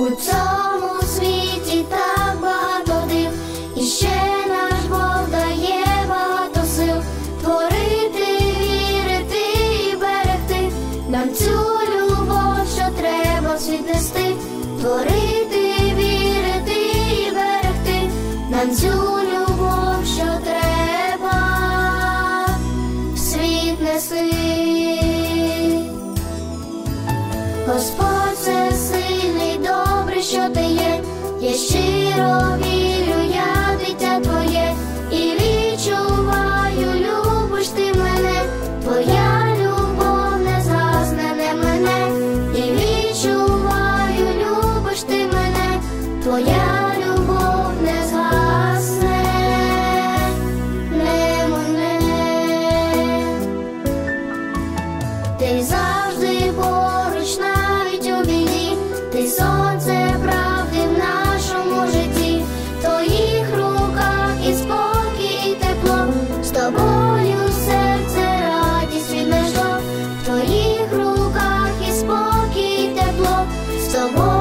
У цьому світі так багато див, і ще наш Бог дає багато сил творити, вірити і берегти. Нам цю любов, що треба в світ нести, творити, вірити і берегти. Нам цю любов, що треба в світ нести. Господь всесильний, добрий, що ти є. Я щиро вірю, я дитя твоє, і відчуваю, любиш ти мене. Твоя любов не згасне, не мене. І відчуваю, любиш ти мене. Твоя любов не згасне, не мене. Ти завжди поруч, навіть у біді. Ти сонце правди в нашому житті. В твоїх руках і спокій, і тепло. З тобою серце радість віднайшло. В твоїх руках і спокій, і тепло. З тобою